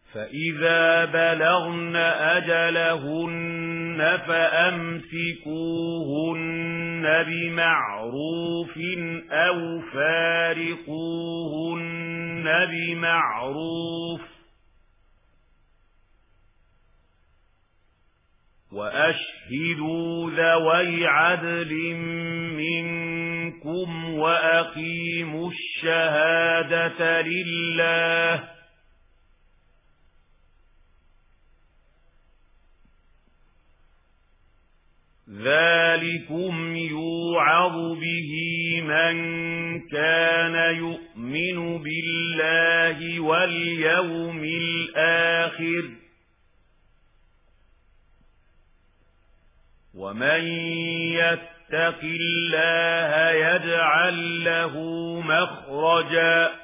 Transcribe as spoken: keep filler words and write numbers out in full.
فإذا بلغن أجلهن فأمسكوهن بمعروف أو فارقوهن بمعروف وأشهدوا ذوي عدل منكم وأقيموا الشهادة لله ذلكم يوعظ به من كان يؤمن بالله واليوم الآخر ومن يتق الله يجعل له مخرجا